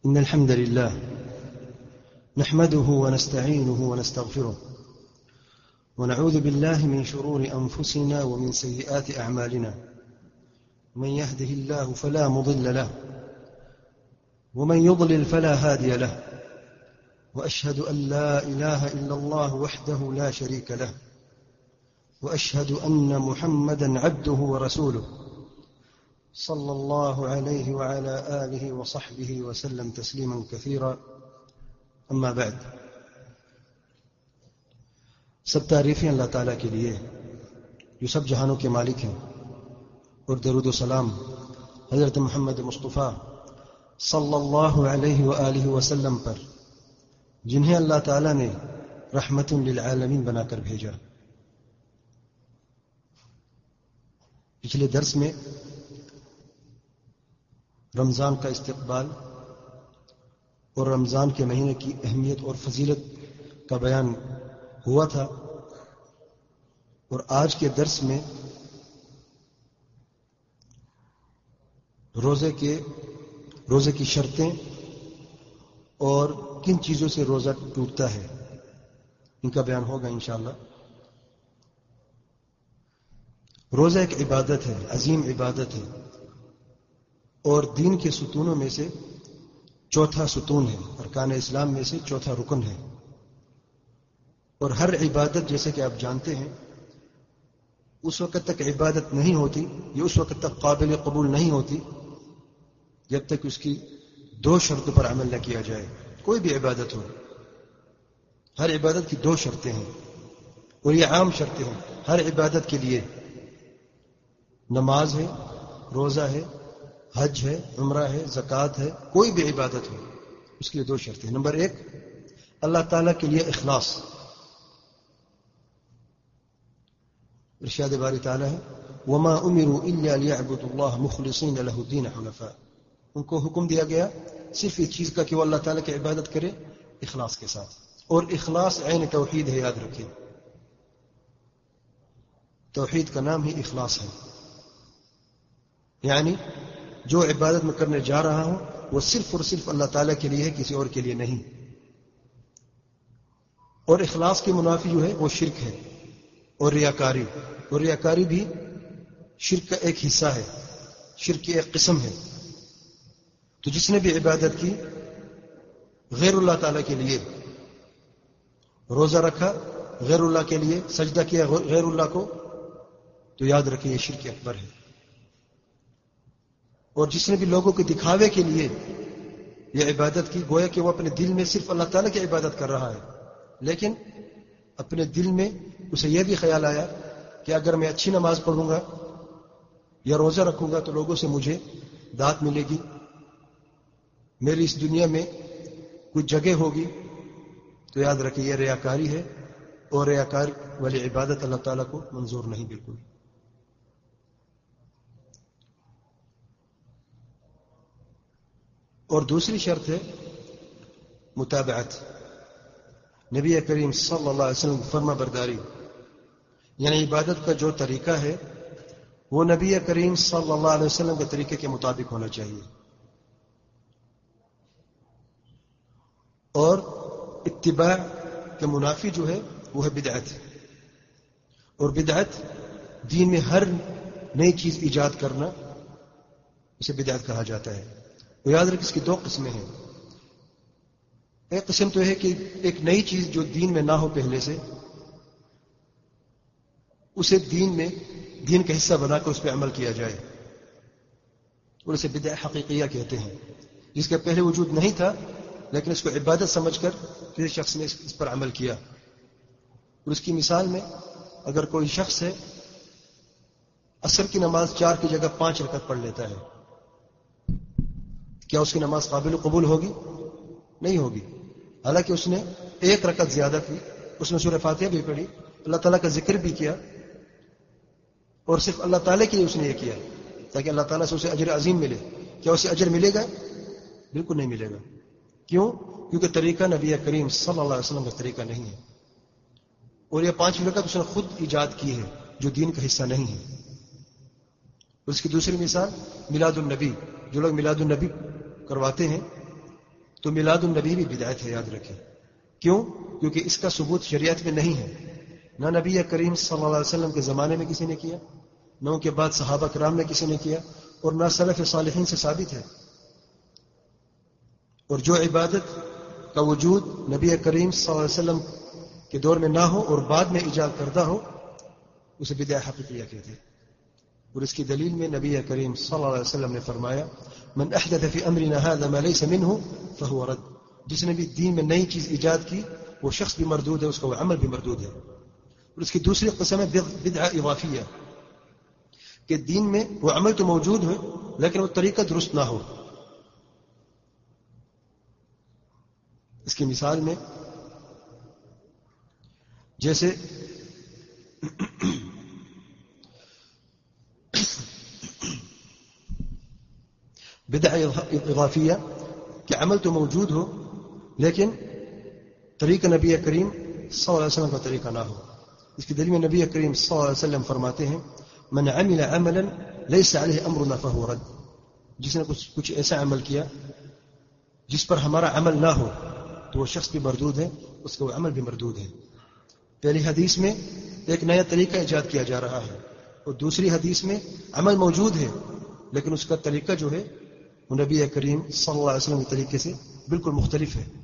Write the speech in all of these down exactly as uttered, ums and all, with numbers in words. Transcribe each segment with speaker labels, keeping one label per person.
Speaker 1: إن الحمد لله نحمده ونستعينه ونستغفره ونعوذ بالله من شرور أنفسنا ومن سيئات أعمالنا. من يهده الله فلا مضل له ومن يضلل فلا هادي له، وأشهد أن لا إله إلا الله وحده لا شريك له، وأشهد أن محمدا عبده ورسوله صلى الله عليه وعلى آله وصحبه وسلم تسليما كثيرا. أما بعد، سب تعریفیں اللہ تعالیٰ کے لیے جو سب جہانوں کے مالک ہیں، اور درود و سلام حضرت محمد مصطفیٰ صلی اللہ علیہ وآلہ وسلم پر، جنہیں اللہ تعالیٰ نے رحمت للعالمین بنا کر بھیجا. پچھلے درس میں رمضان کا استقبال اور رمضان کے مہینے کی اہمیت اور فضیلت کا بیان ہوا تھا، اور آج کے درس میں روزے کے روزے کی شرطیں اور کن چیزوں سے روزہ ٹوٹتا ہے ان کا بیان ہوگا انشاءاللہ. روزہ ایک عبادت ہے، عظیم عبادت ہے، اور دین کے ستونوں میں سے چوتھا ستون ہے، ارکان اسلام میں سے چوتھا رکن ہے. اور ہر عبادت، جیسے کہ آپ جانتے ہیں، اس وقت تک عبادت نہیں ہوتی، یہ اس وقت تک قابل قبول نہیں ہوتی جب تک اس کی دو شرطوں پر عمل نہ کیا جائے. کوئی بھی عبادت ہو، ہر عبادت کی دو شرطیں ہیں، اور یہ عام شرطیں ہیں ہر عبادت کے لیے. نماز ہے، روزہ ہے، حج ہے، عمرہ ہے، زکوٰۃ ہے، کوئی بھی عبادت ہو اس کے لیے دو شرطیں. نمبر ایک، اللہ تعالیٰ کے لیے اخلاص. ارشاد باری تعالیٰ ہے وما امروا الا ليعبدوا الله مخلصين له الدين حنفاء. ان کو حکم دیا گیا صرف اس چیز کا کہ وہ اللہ تعالیٰ کی عبادت کرے اخلاص کے ساتھ. اور اخلاص عین توحید ہے، یاد رکھیں، توحید کا نام ہی اخلاص ہے. یعنی جو عبادت میں کرنے جا رہا ہوں وہ صرف اور صرف اللہ تعالیٰ کے لیے ہے، کسی اور کے لیے نہیں. اور اخلاص کے منافی جو ہے وہ شرک ہے اور ریاکاری. اور ریاکاری بھی شرک کا ایک حصہ ہے، شرک کی ایک قسم ہے. تو جس نے بھی عبادت کی غیر اللہ تعالیٰ کے لیے، روزہ رکھا غیر اللہ کے لیے، سجدہ کیا غیر اللہ کو، تو یاد رکھیں یہ شرک اکبر ہے. اور جس نے بھی لوگوں کے دکھاوے کے لیے یہ عبادت کی، گویا کہ وہ اپنے دل میں صرف اللہ تعالیٰ کی عبادت کر رہا ہے، لیکن اپنے دل میں اسے یہ بھی خیال آیا کہ اگر میں اچھی نماز پڑھوں گا یا روزہ رکھوں گا تو لوگوں سے مجھے داد ملے گی، میری اس دنیا میں کچھ جگہ ہوگی. تو یاد رکھیں یہ ریاکاری ہے، اور ریاکار والی عبادت اللہ تعالیٰ کو منظور نہیں بالکل. اور دوسری شرط ہے متابعت، نبی کریم صلی اللہ علیہ وسلم فرما برداری. یعنی عبادت کا جو طریقہ ہے وہ نبی کریم صلی اللہ علیہ وسلم کے طریقے کے مطابق ہونا چاہیے. اور اتباع کے منافی جو ہے وہ ہے بدعت. اور بدعت دین میں ہر نئی چیز ایجاد کرنا، اسے بدعت کہا جاتا ہے. وہ یاد رکھ، اس کی دو قسمیں ہیں. ایک قسم تو ہے کہ ایک نئی چیز جو دین میں نہ ہو پہلے سے، اسے دین میں دین کا حصہ بنا کر اس پہ عمل کیا جائے، اور اسے بدعت حقیقیہ کہتے ہیں، جس کے پہلے وجود نہیں تھا لیکن اس کو عبادت سمجھ کر کسی شخص نے اس پر عمل کیا. اور اس کی مثال میں اگر کوئی شخص ہے عصر کی نماز چار کی جگہ پانچ رکعت پڑھ لیتا ہے، کیا اس کی نماز قابل قبول ہوگی؟ نہیں ہوگی. حالانکہ اس نے ایک رکعت زیادہ کی، اس میں سورہ فاتحہ بھی پڑھی، اللہ تعالیٰ کا ذکر بھی کیا، اور صرف اللہ تعالیٰ کے لیے اس نے یہ کیا تاکہ اللہ تعالیٰ سے اسے اجر عظیم ملے. کیا اسے اجر ملے گا؟ بالکل نہیں ملے گا. کیوں؟ کیونکہ طریقہ نبی کریم صلی اللہ علیہ وسلم کا طریقہ نہیں ہے. اور یہ پانچ رکعت اس نے خود ایجاد کی ہے جو دین کا حصہ نہیں ہے. اس کی دوسری مثال میلاد النبی. جو لوگ میلاد النبی کرواتے ہیں تو میلاد النبی بھی بدعت ہے، یاد رکھیں. کیوں؟ کیونکہ اس کا ثبوت شریعت میں نہیں ہے. نہ نبی کریم صلی اللہ علیہ وسلم کے زمانے میں کسی نے کیا، نہ ان کے بعد صحابہ کرام نے کسی نے کیا، اور نہ سلف صالحین سے ثابت ہے. اور جو عبادت کا وجود نبی کریم صلی اللہ علیہ وسلم کے دور میں نہ ہو اور بعد میں ایجاد کردہ ہو، اسے بدعت حقیقیہ کہتے ہیں. اور اس کی دلیل میں نبی کریم صلی اللہ علیہ وسلم نے فرمایا من احدث فی امرنا هذا ما ليس منه فهو رد. جس نے بھی دین میں نئی چیز ایجاد کی وہ شخص بھی مردود ہے، اس کا وہ عمل بھی مردود ہے. اور اس کی دوسری قسم ہے بدعہ اضافیہ، کہ دین میں وہ عمل تو موجود ہے لیکن وہ طریقہ درست نہ ہو. اس کی مثال میں جیسے بدعہ اضافیہ کہ عمل تو موجود ہو لیکن طریقہ نبی کریم صلی اللہ علیہ وسلم کا طریقہ نہ ہو. اس کی دلیل میں نبی کریم صلی اللہ علیہ وسلم فرماتے ہیں من عمل عملا ليس عليه امرنا فهو رد. جس نے کچھ کچھ ایسا عمل کیا جس پر ہمارا عمل نہ ہو تو وہ شخص بھی مردود ہے، اس کا وہ عمل بھی مردود ہے. پہلی حدیث میں ایک نیا طریقہ ایجاد کیا جا رہا ہے اور دوسری حدیث میں عمل موجود ہے لیکن اس کا طریقہ جو ہے وہ نبی کریم صلی اللہ علیہ وسلم کے طریقے سے بالکل مختلف ہے.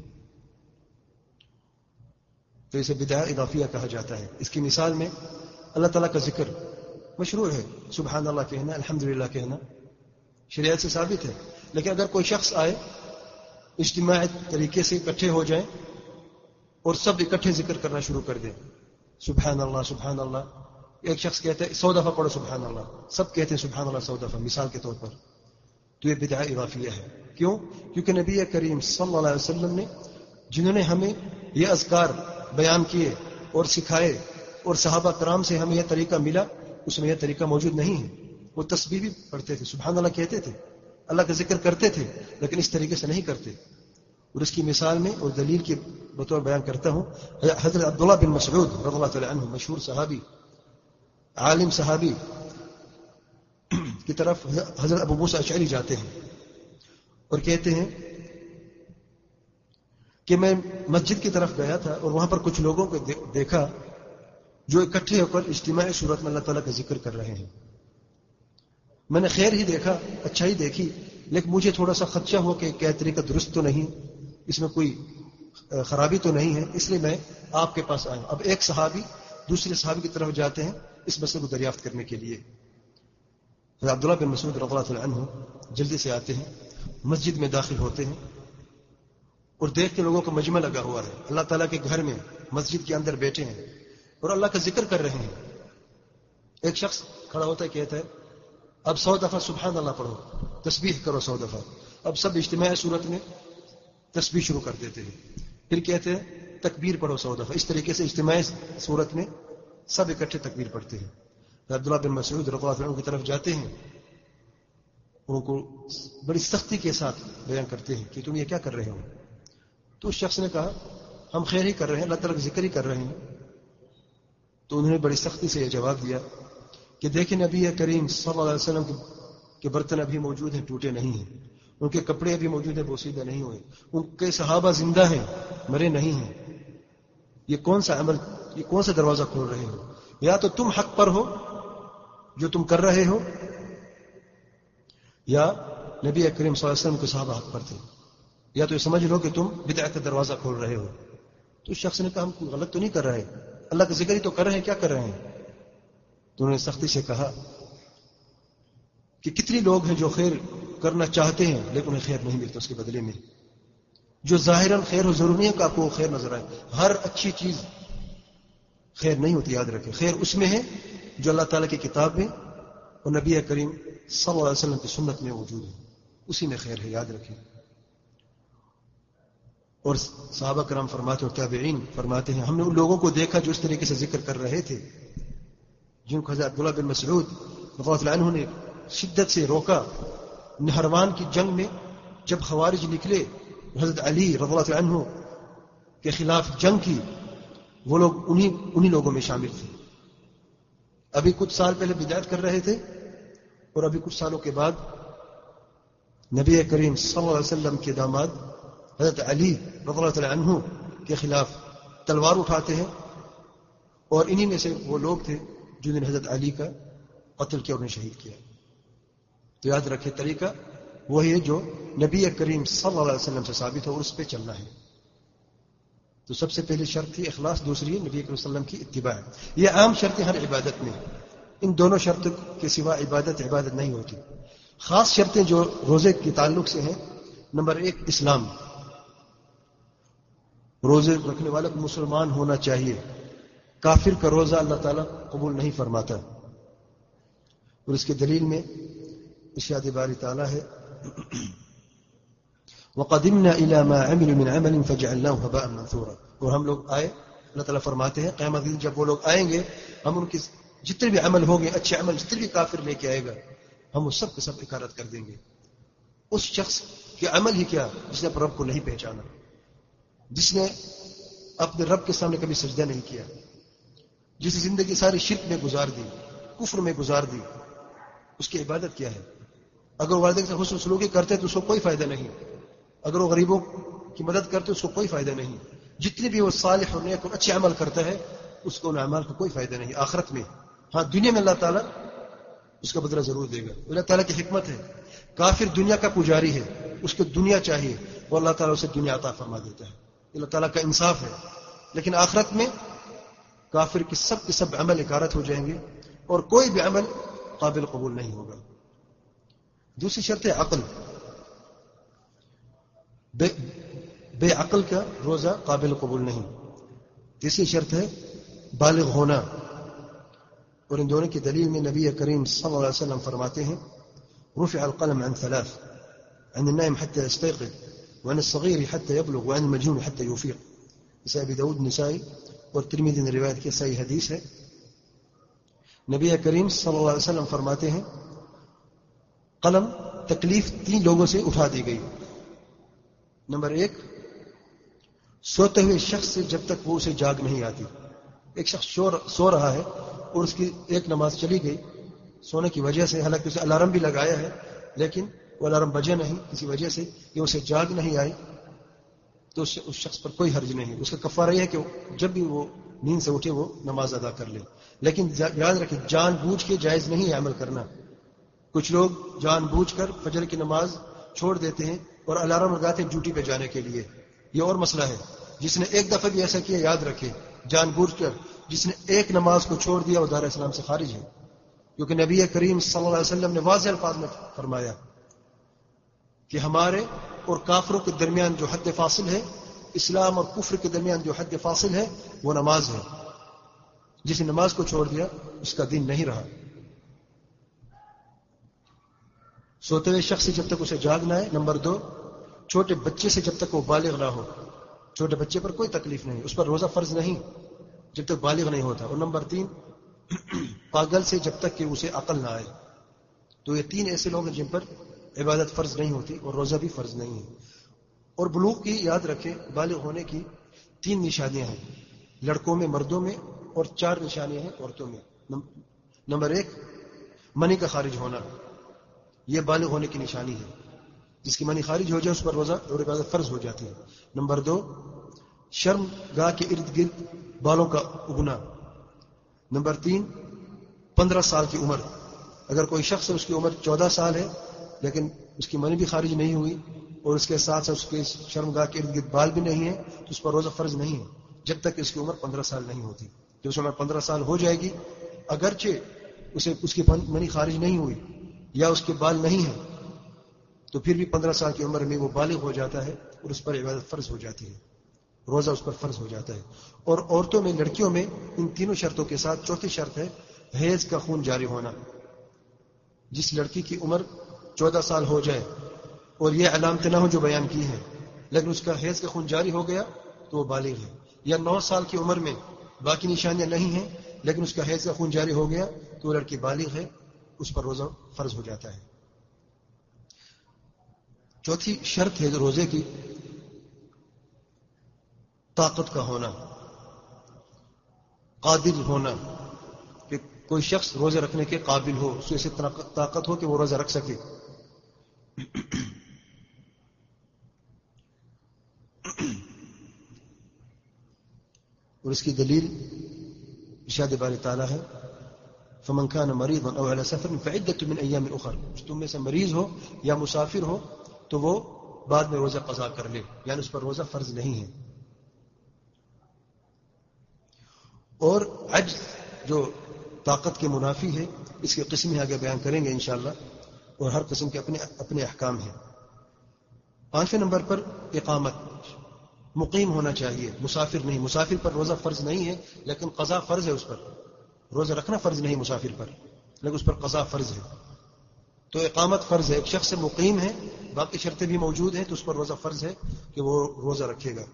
Speaker 1: تو اسے بدعہ اضافیہ کہا جاتا ہے. اس کی مثال میں اللہ تعالیٰ کا ذکر مشروع ہے، سبحان اللہ کہنا، الحمدللہ کہنا شریعت سے ثابت ہے. لیکن اگر کوئی شخص آئے اجتماعی طریقے سے اکٹھے ہو جائیں اور سب اکٹھے ذکر کرنا شروع کر دیں، سبحان اللہ سبحان اللہ، ایک شخص کہتا ہے سو دفعہ پڑھو سبحان اللہ، سب کہتے ہیں سبحان اللہ سو دفعہ مثال کے طور پر، تو یہ بدعہ اضافیہ ہے. کیوں؟ کیونکہ نبی کریم صلی اللہ علیہ وسلم نے جنہوں نے ہمیں یہ اذکار بیان کیے اور سکھائے اور صحابہ کرام سے ہمیں یہ طریقہ ملا، اس میں یہ طریقہ موجود نہیں ہے. وہ تسبیح بھی پڑھتے تھے، سبحان اللہ کہتے تھے، اللہ کا ذکر کرتے تھے لیکن اس طریقے سے نہیں کرتے. اور اس کی مثال میں اور دلیل کے بطور بیان کرتا ہوں حضرت عبداللہ بن مسعود رضی اللہ تعالی عنہ، مشہور صحابی عالم صحابی کی طرف حضرت ابو موسیٰ اشعری جاتے ہیں اور کہتے ہیں کہ میں مسجد کی طرف گیا تھا اور وہاں پر کچھ لوگوں کو دیکھا جو اکٹھے ہو کر اجتماعی صورت میں اللہ تعالیٰ کا ذکر کر رہے ہیں. میں نے خیر ہی دیکھا، اچھا ہی دیکھی، لیکن مجھے تھوڑا سا خدشہ ہو کہ کیا طریقہ درست تو نہیں، اس میں کوئی خرابی تو نہیں ہے، اس لیے میں آپ کے پاس آیا. اب ایک صحابی دوسرے صحابی کی طرف جاتے ہیں اس مسئلے کو دریافت کرنے کے لیے. عبداللہ بن مسعود رضی اللہ عنہ جلدی سے آتے ہیں، مسجد میں داخل ہوتے ہیں اور دیکھ کے لوگوں کا مجمع لگا ہوا ہے، اللہ تعالیٰ کے گھر میں مسجد کے اندر بیٹھے ہیں اور اللہ کا ذکر کر رہے ہیں. ایک شخص کھڑا ہوتا ہے، کہتا ہے اب سو دفعہ سبحان اللہ پڑھو، تسبیح کرو سو دفعہ. اب سب اجتماعی صورت میں تسبیح شروع کر دیتے ہیں، پھر کہتے ہیں تکبیر پڑھو سو دفعہ. اس طریقے سے اجتماعی صورت میں سب اکٹھے تکبیر پڑھتے ہیں. عبداللہ بن مسعود رضی اللہ عنہ کی طرف جاتے ہیں، ان کو بڑی سختی کے ساتھ بیان کرتے ہیں کہ تم یہ کیا کر رہے ہو. تو اس شخص نے کہا ہم خیر ہی کر رہے ہیں، اللہ تعالیٰ کا ذکر ہی کر رہے ہیں. تو انہوں نے بڑی سختی سے یہ جواب دیا کہ دیکھیں نبی کریم صلی اللہ علیہ وسلم کے برتن ابھی موجود ہیں، ٹوٹے نہیں ہیں، ان کے کپڑے ابھی موجود ہیں، بوسیدہ نہیں ہوئے، ان کے صحابہ زندہ ہیں، مرے نہیں ہیں. یہ کون سا عمل، یہ کون سا دروازہ کھول رہے ہو؟ یا تو تم حق پر ہو جو تم کر رہے ہو، یا نبی کریم صلی اللہ علیہ وسلم کے صحابہ حق پر تھے، یا تو یہ سمجھ لو کہ تم بدعت کا دروازہ کھول رہے ہو. تو اس شخص نے کہا ہم کوئی غلط تو نہیں کر رہے، اللہ کا ذکر ہی تو کر رہے ہیں، کیا کر رہے ہیں؟ تو انہوں نے سختی سے کہا کہ کتنی لوگ ہیں جو خیر کرنا چاہتے ہیں لیکن انہیں خیر نہیں ملتا اس کے بدلے میں. جو ظاہراً خیر ہو، ضروری ہے کہ آپ کو خیر نظر آئے. ہر اچھی چیز خیر نہیں ہوتی، یاد رکھیں. خیر اس میں ہے جو اللہ تعالیٰ کی کتاب میں اور نبی کریم صلی اللہ علیہ وسلم کی سنت میں موجود ہے، اسی میں خیر ہے، یاد رکھیں. اور صحابہ کرام فرماتے اور تابعین فرماتے ہیں ہم نے ان لوگوں کو دیکھا جو اس طریقے سے ذکر کر رہے تھے، جن کو حضرت عبداللہ بن مسعود رضی اللہ عنہ نے شدت سے روکا. نہروان کی جنگ میں جب خوارج نکلے، حضرت علی رضی اللہ عنہ کے خلاف جنگ کی، وہ لوگ انہی انہی لوگوں میں شامل تھے. ابھی کچھ سال پہلے بدعت کر رہے تھے اور ابھی کچھ سالوں کے بعد نبی کریم صلی اللہ علیہ وسلم کے داماد حضرت علی رضی اللہ تعالی عنہ کے خلاف تلوار اٹھاتے ہیں، اور انہی میں سے وہ لوگ تھے جنہوں نے حضرت علی کا قتل کیا اور انہیں شہید کیا. تو یاد رکھے طریقہ وہی ہے جو نبی کریم صلی اللہ علیہ وسلم سے ثابت ہو اور اس پہ چلنا ہے. تو سب سے پہلی شرط تھی اخلاص، دوسری ہے نبی کریم صلی اللہ علیہ وسلم کی اتباع. یہ عام شرطیں ہر عبادت میں، ان دونوں شرطوں کے سوا عبادت عبادت نہیں ہوتی. خاص شرطیں جو روزے کے تعلق سے ہیں، نمبر ایک اسلام، روزے رکھنے والا کو مسلمان ہونا چاہیے. کافر کا روزہ اللہ تعالیٰ قبول نہیں فرماتا. اور اس کے دلیل میں ارشاد باری تعالیٰ ہے وَقَدِمْنَا إِلَى مَا عَمِلُوا مِنْ عَمَلٍ فَجَعَلْنَاهُ هَبَاءً مَنْثُورًا. اور ہم لوگ آئے، اللہ تعالیٰ فرماتے ہیں قیامت دن جب وہ لوگ آئیں گے، ہم ان کے جتنے بھی عمل ہوں گے، اچھے عمل جتنے بھی کافر لے کے آئے گا، ہم وہ سب کے سب اکارت کر دیں گے. اس شخص کے عمل ہی کیا جس نے اپنے رب کو نہیں پہچانا، جس نے اپنے رب کے سامنے کبھی سجدہ نہیں کیا، جس نے زندگی ساری شرک میں گزار دی، کفر میں گزار دی. اس کی عبادت کیا ہے؟ اگر وہ والدین کے ساتھ حسن سلوکی کرتے تو اس کو کوئی فائدہ نہیں، اگر وہ غریبوں کی مدد کرتے اس کو کوئی فائدہ نہیں. جتنے بھی وہ صالح اور نیک اور اچھے عمل کرتا ہے اس کو ان اعمال کا کوئی فائدہ نہیں آخرت میں. ہاں دنیا میں اللہ تعالیٰ اس کا بدلہ ضرور دے گا. اللہ تعالیٰ کی حکمت ہے. کافر دنیا کا پجاری ہے، اس کو دنیا چاہیے، وہ اللہ تعالیٰ اسے دنیا عطا فرما دیتا ہے. اللہ تعالیٰ کا انصاف ہے. لیکن آخرت میں کافر کے سب کے سب عمل اکارت ہو جائیں گے اور کوئی بھی عمل قابل قبول نہیں ہوگا. دوسری شرط ہے عقل. بے, بے عقل کا روزہ قابل قبول نہیں. تیسری شرط ہے بالغ ہونا، اور ان دونوں کی دلیل میں نبی کریم صلی اللہ علیہ وسلم فرماتے ہیں رفع القلم عن ثلاث، عن النائم حتى يستيقظ، وعن الصغير حتى يبلغ، وعن المجنون حتى يفيق. اسے ابی داؤد نسائی اور ترمذی نے روایت کی صحیح حدیث ہے. نبی کریم صلی اللہ علیہ وسلم فرماتے ہیں قلم تکلیف تین لوگوں سے اٹھا دی گئی. نمبر ایک، سوتے ہوئے شخص سے جب تک وہ اسے جاگ نہیں آتی. ایک شخص سو رہا ہے اور اس کی ایک نماز چلی گئی سونے کی وجہ سے، حالانکہ اسے الارم بھی لگایا ہے لیکن وہ الارم بجے نہیں کسی وجہ سے کہ اسے جاگ نہیں آئی، تو اس شخص پر کوئی حرج نہیں. اس کا کفارہ یہ ہے کہ جب بھی وہ نیند سے اٹھے وہ نماز ادا کر لے. لیکن یاد رکھیں جان بوجھ کے جائز نہیں ہے عمل کرنا. کچھ لوگ جان بوجھ کر فجر کی نماز چھوڑ دیتے ہیں اور الارم لگاتے ہیں ڈیوٹی پہ جانے کے لیے. یہ اور مسئلہ ہے. جس نے ایک دفعہ بھی ایسا کیا یاد رکھے جان بوجھ کر جس نے ایک نماز کو چھوڑ دیا وہ دار اسلام سے خارج ہے. کیونکہ نبی کریم صلی اللہ علیہ وسلم نے واضح الفاظ میں فرمایا کہ ہمارے اور کافروں کے درمیان جو حد فاصل ہے، اسلام اور کفر کے درمیان جو حد فاصل ہے وہ نماز ہے. جس نے نماز کو چھوڑ دیا اس کا دین نہیں رہا. سوتے ہوئے شخص سے جب تک اسے جاگنا ہے. نمبر دو، چھوٹے بچے سے جب تک وہ بالغ نہ ہو. چھوٹے بچے پر کوئی تکلیف نہیں، اس پر روزہ فرض نہیں جب تک بالغ نہیں ہوتا. اور نمبر تین، پاگل سے جب تک کہ اسے عقل نہ آئے. تو یہ تین ایسے لوگ ہیں جن پر عبادت فرض نہیں ہوتی اور روزہ بھی فرض نہیں ہے. اور بلوغ کی یاد رکھیں بالغ ہونے کی تین نشانیاں ہیں، لڑکوں میں مردوں میں، اور چار نشانیاں ہیں عورتوں میں. نمبر ایک، منی کا خارج ہونا، یہ بالغ ہونے کی نشانی ہے. جس کی منی خارج ہو جائے اس پر روزہ اور عبادت فرض ہو جاتی ہے. نمبر دو، شرم گاہ کے ارد گرد بالوں کا اگنا. نمبر تین، پندرہ سال کی عمر. اگر کوئی شخص اس کی عمر چودہ سال ہے لیکن اس کی منی بھی خارج نہیں ہوئی اور اس کے ساتھ ساتھ اس کے شرم گاہ کے ارد گرد بال بھی نہیں ہے تو اس پر روزہ فرض نہیں ہے جب تک اس کی عمر پندرہ سال نہیں ہوتی. جب اس عمر پندرہ سال ہو جائے گی، اگرچہ اسے اس کی منی خارج نہیں ہوئی یا اس کے بال نہیں ہیں تو پھر بھی پندرہ سال کی عمر میں وہ بالغ ہو جاتا ہے اور اس پر عبادت فرض ہو جاتی ہے، روزہ اس پر فرض ہو جاتا ہے. اور عورتوں میں، لڑکیوں میں ان تینوں شرطوں کے ساتھ چوتھی شرط ہے حیض کا خون جاری ہونا. جس لڑکی کی عمر چودہ سال ہو جائے اور یہ علامتیں نہ ہو جو بیان کی ہیں لیکن اس کا حیض کا خون جاری ہو گیا تو وہ بالغ ہے. یا نو سال کی عمر میں باقی نشانیاں نہیں ہیں لیکن اس کا حیض کا خون جاری ہو گیا تو وہ لڑکی بالغ ہے، اس پر روزہ فرض ہو جاتا ہے. چوتھی شرط ہے روزے کی طاقت کا ہونا، قادر ہونا، کہ کوئی شخص روزے رکھنے کے قابل ہو، اس کو ایسی طاقت ہو کہ وہ روزہ رکھ سکے. اور اس کی دلیل ارشاد باری تعالیٰ ہے فمن كان مريضا او على سفر فعدة من ايام اخر، تم میں سے مریض ہو یا مسافر ہو تو وہ بعد میں روزہ قضا کر لے، یعنی اس پر روزہ فرض نہیں ہے۔ اور عجز جو طاقت کے منافی ہے، اس کی قسمیں آگے بیان کریں گے انشاءاللہ، اور ہر قسم کے اپنے اپنے احکام ہیں۔ پانچویں نمبر پر اقامت، مقیم ہونا چاہیے، مسافر نہیں۔ مسافر پر روزہ فرض نہیں ہے لیکن قضا فرض ہے، اس پر روزہ رکھنا فرض نہیں مسافر پر، لیکن اس پر قضا فرض ہے۔ تو اقامت فرض ہے، ایک شخص سے مقیم ہے، باقی شرطیں بھی موجود ہیں، تو اس پر روزہ فرض ہے کہ وہ روزہ رکھے گا۔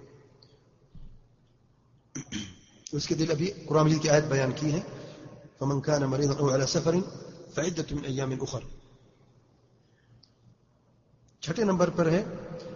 Speaker 1: اس کے دل ابھی قرآن مجید کی آیت بیان کی ہے فمن كان مريضا او على سفر فعدة من ايام اخر۔ چھٹے نمبر پر ہے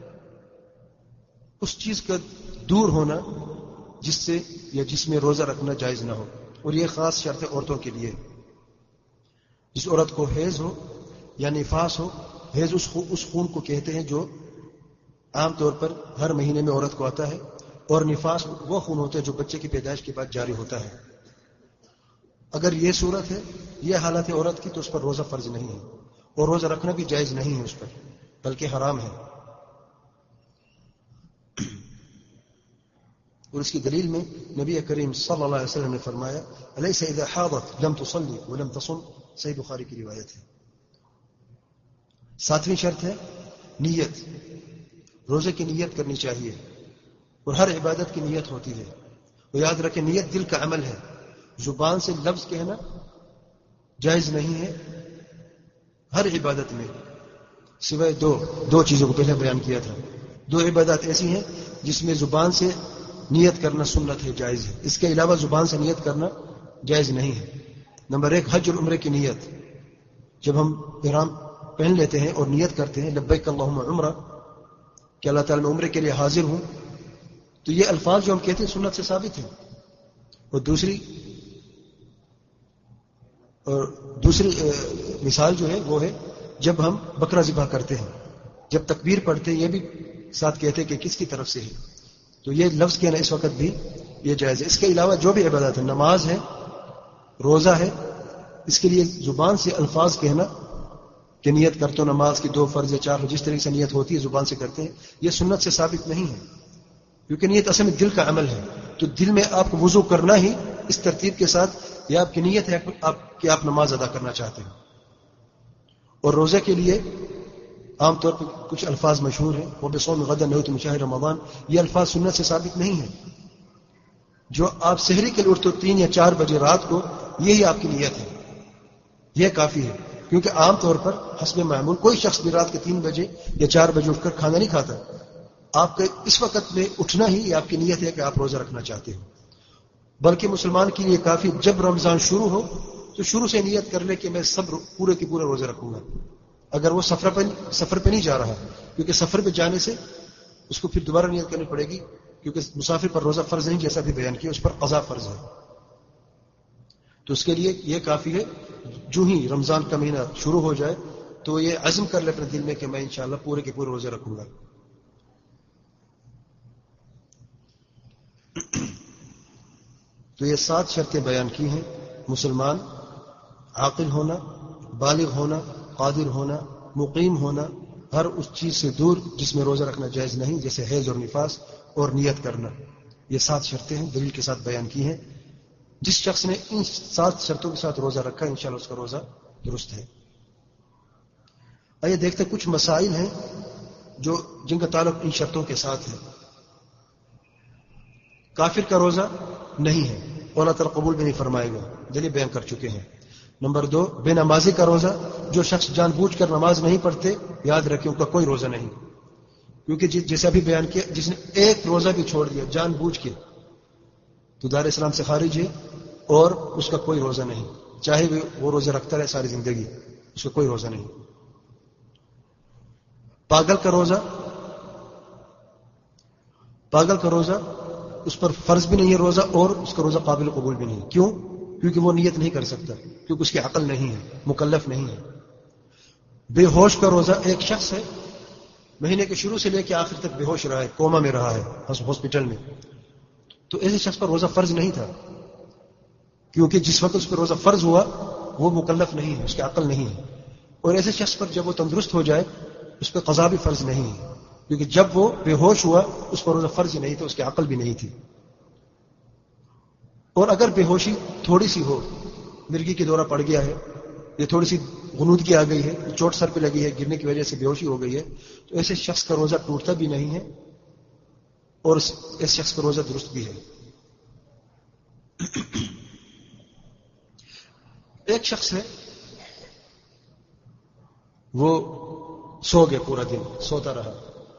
Speaker 1: اس چیز کا دور ہونا جس سے یا جس میں روزہ رکھنا جائز نہ ہو، اور یہ خاص شرط ہے عورتوں کے لیے۔ جس عورت کو حیض ہو یا نفاس ہو، حیض اس خون کو کہتے ہیں جو عام طور پر ہر مہینے میں عورت کو آتا ہے، اور نفاس وہ خون ہوتا ہے جو بچے کی پیدائش کے بعد جاری ہوتا ہے۔ اگر یہ صورت ہے، یہ حالت ہے عورت کی، تو اس پر روزہ فرض نہیں ہے، اور روزہ رکھنا بھی جائز نہیں ہے اس پر، بلکہ حرام ہے۔ اور اس کی دلیل میں نبی کریم صلی اللہ علیہ وسلم نے فرمایا الیس اذا حاضت لم تصلی ولم تصم، صحیح بخاری کی روایت ہے۔ ساتویں شرط ہے نیت، روزے کی نیت کرنی چاہیے، اور ہر عبادت کی نیت ہوتی ہے۔ وہ یاد رکھیں نیت دل کا عمل ہے، زبان سے لفظ کہنا جائز نہیں ہے ہر عبادت میں، سوائے دو دو چیزوں کو پہلے بیان کیا تھا۔ دو عبادات ایسی ہیں جس میں زبان سے نیت کرنا سنت ہے، جائز ہے، اس کے علاوہ زبان سے نیت کرنا جائز نہیں ہے۔ نمبر ایک حج اور عمرے کی نیت، جب ہم احرام پہن لیتے ہیں اور نیت کرتے ہیں لبیک اللہم عمرہ کہ اللہ تعالیٰ میں عمرے کے لیے حاضر ہوں، تو یہ الفاظ جو ہم کہتے ہیں سنت سے ثابت ہیں۔ اور دوسری اور دوسری مثال جو ہے وہ ہے جب ہم بکرا ذبح کرتے ہیں، جب تکبیر پڑھتے ہیں یہ بھی ساتھ کہتے ہیں کہ کس کی طرف سے ہے، تو یہ لفظ کہنا اس وقت بھی یہ جائز ہے۔ اس کے علاوہ جو بھی عبادت ہے، نماز ہے، روزہ ہے، اس کے لیے زبان سے الفاظ کہنا کہ نیت کرتے ہو نماز کی دو فرض یا چار، جس طریقے سے نیت ہوتی ہے زبان سے کرتے ہیں، یہ سنت سے ثابت نہیں ہے، کیونکہ نیت اصل میں دل کا عمل ہے۔ تو دل میں آپ کو وضو کرنا ہی اس ترتیب کے ساتھ، یہ آپ کی نیت ہے آپ کہ آپ نماز ادا کرنا چاہتے ہیں۔ اور روزے کے لیے عام طور پر کچھ الفاظ مشہور ہیں، وہ بصوم غدا نویت من شہر رمضان، یہ الفاظ سنت سے ثابت نہیں ہیں۔ جو آپ سحری کے لیے اٹھتے تین یا چار بجے رات کو، یہی آپ کی نیت ہے، یہ کافی ہے، کیونکہ عام طور پر حسب معمول کوئی شخص بھی رات کے تین بجے یا چار بجے اٹھ کر کھانا نہیں کھاتا۔ آپ کا اس وقت میں اٹھنا ہی یہ آپ کی نیت ہے کہ آپ روزہ رکھنا چاہتے ہو۔ بلکہ مسلمان کے لیے کافی جب رمضان شروع ہو تو شروع سے نیت کر لے کہ میں سب پورے کے پورے روزے رکھوں گا، اگر وہ سفر پہ سفر پہ نہیں جا رہا، کیونکہ سفر پہ جانے سے اس کو پھر دوبارہ نیت کرنی پڑے گی، کیونکہ مسافر پر روزہ فرض نہیں، جیسا بھی بیان کیا، اس پر قضا فرض ہے۔ تو اس کے لیے یہ کافی ہے، جو ہی رمضان کا مہینہ شروع ہو جائے تو یہ عزم کر لے اپنے دل میں کہ میں انشاءاللہ پورے کے پورے روزے رکھوں گا۔ تو یہ سات شرطیں بیان کی ہیں، مسلمان، عاقل ہونا، بالغ ہونا، قادر ہونا، مقیم ہونا، ہر اس چیز سے دور جس میں روزہ رکھنا جائز نہیں، جیسے حیض اور نفاس، اور نیت کرنا، یہ سات شرطیں ہیں دلیل کے ساتھ بیان کی ہیں۔ جس شخص نے ان سات شرطوں کے ساتھ روزہ رکھا انشاءاللہ اس کا روزہ درست ہے۔ آئیے دیکھتے ہیں کچھ مسائل ہیں جو جن کا تعلق ان شرطوں کے ساتھ ہے۔ کافر کا روزہ نہیں ہے، اللہ تعالیٰ قبول بھی نہیں فرمائے گا، دلیل بیان کر چکے ہیں۔ نمبر دو، بے نمازی کا روزہ، جو شخص جان بوجھ کر نماز نہیں پڑھتے، یاد رکھیں ان کا کوئی روزہ نہیں، کیونکہ جیسے ابھی بیان کیا جس نے ایک روزہ بھی چھوڑ دیا جان بوجھ کے تو دار اسلام سے خارج ہے، اور اس کا کوئی روزہ نہیں، چاہے وہ روزہ رکھتا رہے ساری زندگی، اس کا کوئی روزہ نہیں۔ پاگل کا روزہ، پاگل کا روزہ اس پر فرض بھی نہیں ہے روزہ، اور اس کا روزہ قابل قبول بھی نہیں۔ کیوں؟ کیونکہ وہ نیت نہیں کر سکتا، کیونکہ اس کی عقل نہیں ہے، مکلف نہیں ہے۔ بے ہوش کا روزہ، ایک شخص ہے مہینے کے شروع سے لے کے آخر تک بے ہوش رہا ہے، کوما میں رہا ہے ہاسپٹل میں، تو ایسے شخص پر روزہ فرض نہیں تھا، کیونکہ جس وقت اس پر روزہ فرض ہوا وہ مکلف نہیں ہے، اس کی عقل نہیں ہے. اور ایسے شخص پر جب وہ تندرست ہو جائے اس پہ قضا بھی فرض نہیں ہے، کیونکہ جب وہ بے ہوش ہوا اس پر روزہ فرض ہی نہیں تھا، اس کی عقل بھی نہیں تھی. اور اگر بے ہوشی تھوڑی سی ہو، مرگی کی دورہ پڑ گیا ہے، یہ تھوڑی سی غنودگی آ گئی ہے، چوٹ سر پہ لگی ہے، گرنے کی وجہ سے بے ہوشی ہو گئی ہے، تو ایسے شخص کا روزہ ٹوٹتا بھی نہیں ہے اور اس شخص کا روزہ درست بھی ہے. ایک شخص ہے وہ سو گیا، پورا دن سوتا رہا،